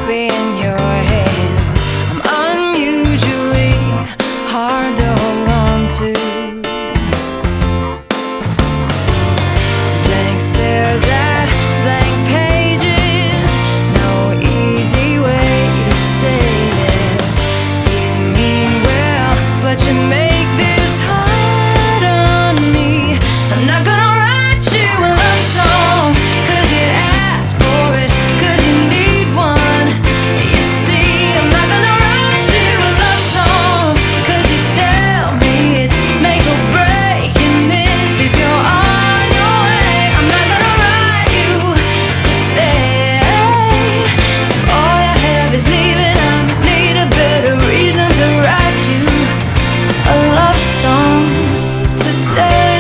baby, in your hands. I'm unusually hard to hold on to. Blank stares at blank pages, no easy way to say this. You mean well, but you make this hard on me. I'm not gonna write you a love song, 'cause you asked for it, 'cause you need one. You see, I'm not gonna write you a love song, 'cause you tell me it's make or break in this. If you're on your way, I'm not gonna write you to stay. If all you have is leaving, I need a better reason to write you a love song today.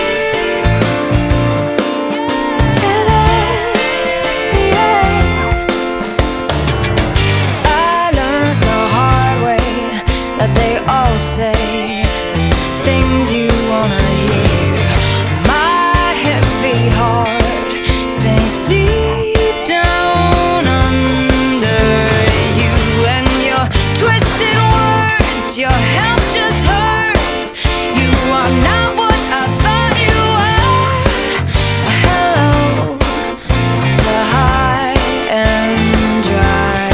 That they all say things you wanna hear. My heavy heart sinks deep down under you, and your twisted words, your help just hurts. You are not what I thought you were. Hello to high and dry.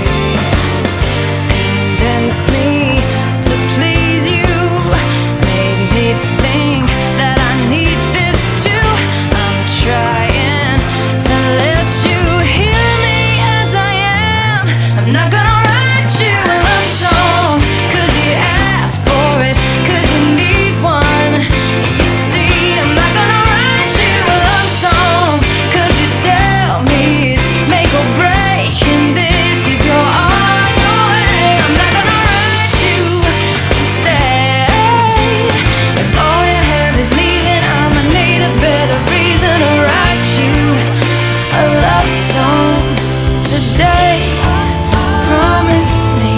Convinced me to please you, made me think that I need this too. I'm trying to let you hear me as I am. I'm not gonna write you a love song, 'cause you asked for it, 'cause you need one. You see, I'm not gonna write you a love song, 'cause you tell me it's make or break in this. If you're on your way, I'm not gonna write you to stay. If all you have is leaving, I'ma need a better reason to write you a love song today. Promise me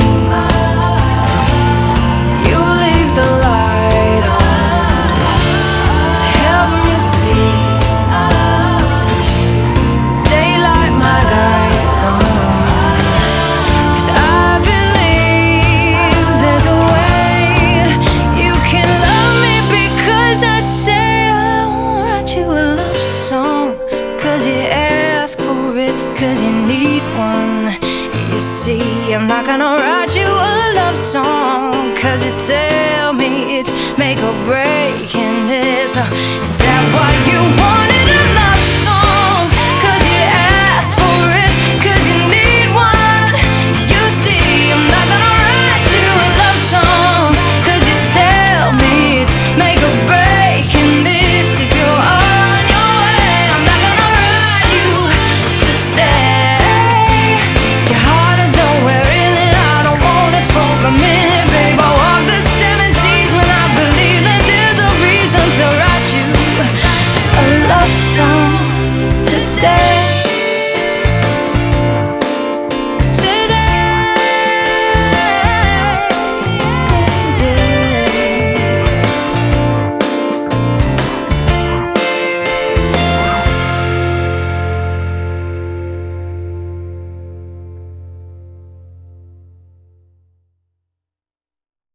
you'll leave the light on to help me see daylight, my guide. 'Cause I believe there's a way you can love me, because I say I won't write you a love song, 'cause you ask for it, 'cause you need one. You see, I'm not gonna write you a love song, 'cause you tell me it's make or break in this. Is that what you want?